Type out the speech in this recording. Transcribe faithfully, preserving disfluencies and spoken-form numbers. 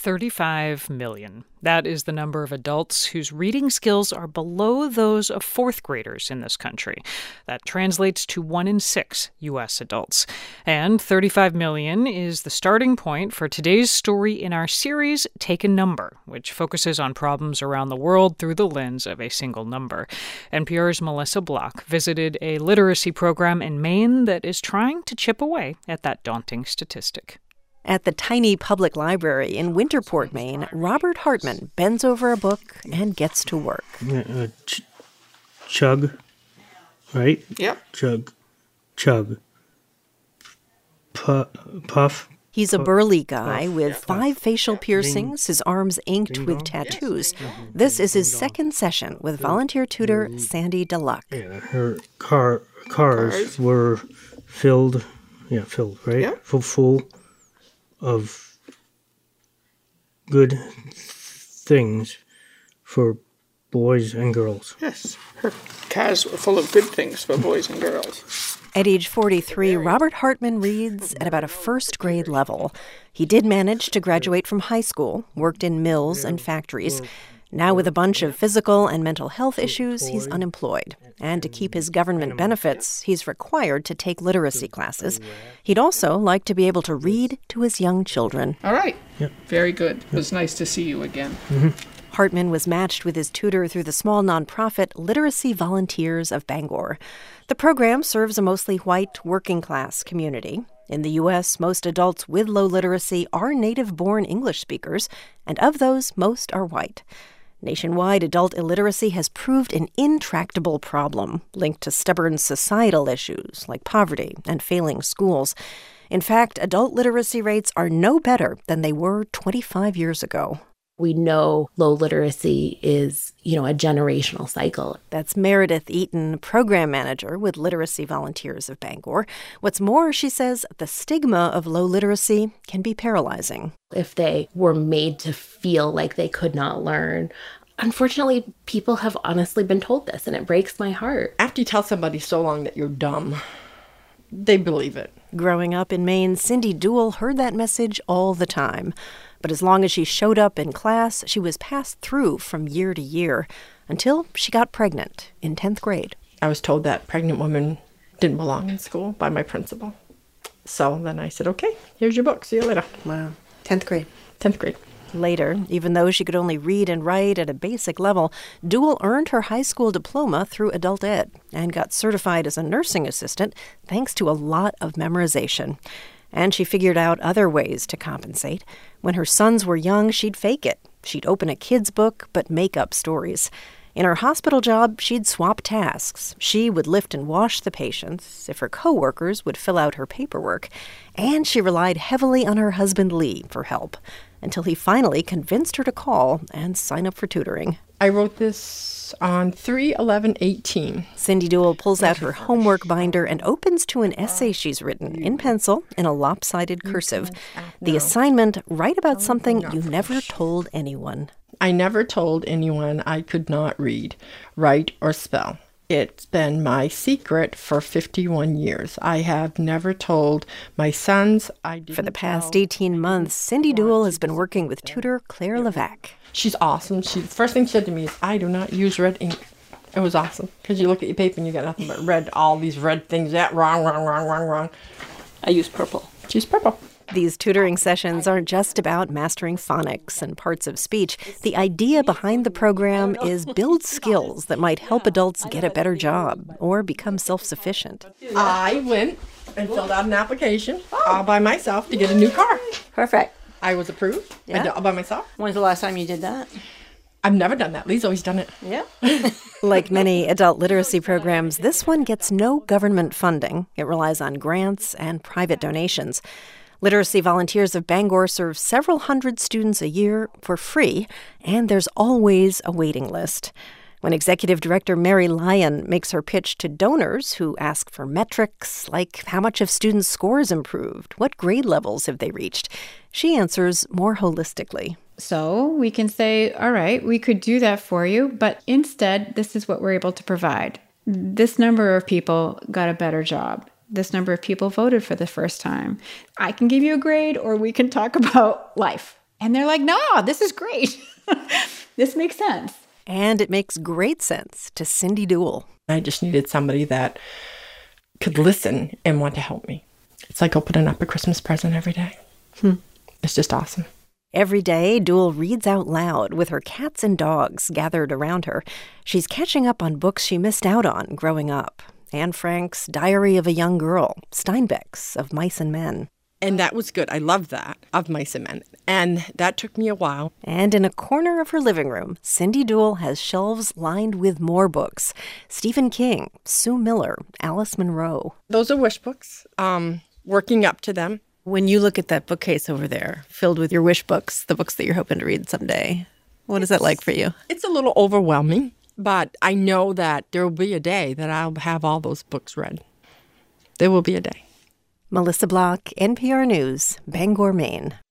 thirty-five million. That is the number of adults whose reading skills are below those of fourth graders in this country. That translates to one in six U S adults. And thirty-five million is the starting point for today's story in our series, Take a Number, which focuses on problems around the world through the lens of a single number. N P R's Melissa Block visited a literacy program in Maine that is trying to chip away at that daunting statistic. At the tiny public library in Winterport, Maine, Robert Hartman bends over a book and gets to work. Uh, ch- chug, right? Yep. Chug, chug, Pu- puff. He's a burly guy with five facial piercings, his arms inked with tattoos. This is his second session with volunteer tutor Sandy DeLuck. Yeah, her car cars were filled, yeah, filled, right? Yeah. Full, full of good things for boys and girls. Yes, her cars were full of good things for boys and girls. At age forty-three, Robert Hartman reads at about a first grade level. He did manage to graduate from high school, worked in mills and factories. Now with a bunch of physical and mental health issues, he's unemployed. And to keep his government benefits, he's required to take literacy classes. He'd also like to be able to read to his young children. All right. Yep. Very good. It was nice to see you again. Mm-hmm. Hartman was matched with his tutor through the small nonprofit Literacy Volunteers of Bangor. The program serves a mostly white, working-class community. In the U S, most adults with low literacy are native-born English speakers, and of those, most are white. Nationwide, adult illiteracy has proved an intractable problem linked to stubborn societal issues like poverty and failing schools. In fact, adult literacy rates are no better than they were twenty-five years ago. We know low literacy is, you know, a generational cycle. That's Meredith Eaton, program manager with Literacy Volunteers of Bangor. What's more, she says, the stigma of low literacy can be paralyzing. If they were made to feel like they could not learn, unfortunately, people have honestly been told this, and it breaks my heart. After you tell somebody so long that you're dumb, they believe it. Growing up in Maine, Cindy Duell heard that message all the time. But as long as she showed up in class, she was passed through from year to year until she got pregnant in tenth grade. I was told that pregnant women didn't belong in school by my principal. So then I said, okay, here's your book. See you later. Wow. tenth grade. tenth grade. Later, even though she could only read and write at a basic level, Duell earned her high school diploma through adult ed and got certified as a nursing assistant thanks to a lot of memorization. And she figured out other ways to compensate. When her sons were young, she'd fake it. She'd open a kid's book, but make up stories. In her hospital job, she'd swap tasks. She would lift and wash the patients if her coworkers would fill out her paperwork. And she relied heavily on her husband, Lee, for help, until he finally convinced her to call and sign up for tutoring. I wrote this on three eleven eighteen. Cindy Duell pulls out her homework binder and opens to an essay she's written in pencil in a lopsided cursive. The assignment, write about something you never told anyone. I never told anyone I could not read, write, or spell. It's been my secret for fifty-one years. I have never told my sons I didn't. For the past eighteen months, Cindy Duell has been working with tutor Claire Levac. She's awesome. She, the first thing she said to me is, I do not use red ink. It was awesome. Because you look at your paper and you got nothing but red, all these red things. That wrong, wrong, wrong, wrong, wrong. I use purple. She's purple. These tutoring sessions aren't just about mastering phonics and parts of speech. The idea behind the program is build skills that might help adults get a better job or become self-sufficient. I went and filled out an application all by myself to get a new car. Perfect. I was approved. Yeah. I did all by myself. When's the last time you did that? I've never done that. Lee's always done it. Yeah. Like many adult literacy programs, this one gets no government funding. It relies on grants and private donations. Literacy Volunteers of Bangor serve several hundred students a year for free, and there's always a waiting list. When Executive Director Mary Lyon makes her pitch to donors who ask for metrics like how much have students' scores improved, what grade levels have they reached, she answers more holistically. So we can say, all right, we could do that for you, but instead, this is what we're able to provide. This number of people got a better job. This number of people voted for the first time. I can give you a grade, or we can talk about life. And they're like, no, this is great. This makes sense. And it makes great sense to Cindy Duell. I just needed somebody that could listen and want to help me. It's like opening up a Christmas present every day. Hmm. It's just awesome. Every day, Duell reads out loud with her cats and dogs gathered around her. She's catching up on books she missed out on growing up. Anne Frank's Diary of a Young Girl, Steinbeck's Of Mice and Men. And that was good. I loved that, Of Mice and Men. And that took me a while. And in a corner of her living room, Cindy Duell has shelves lined with more books. Stephen King, Sue Miller, Alice Munro. Those are wish books, um, working up to them. When you look at that bookcase over there, filled with your wish books, the books that you're hoping to read someday, what is that like for you? It's a little overwhelming, but I know that there will be a day that I'll have all those books read. There will be a day. Melissa Block, N P R News, Bangor, Maine.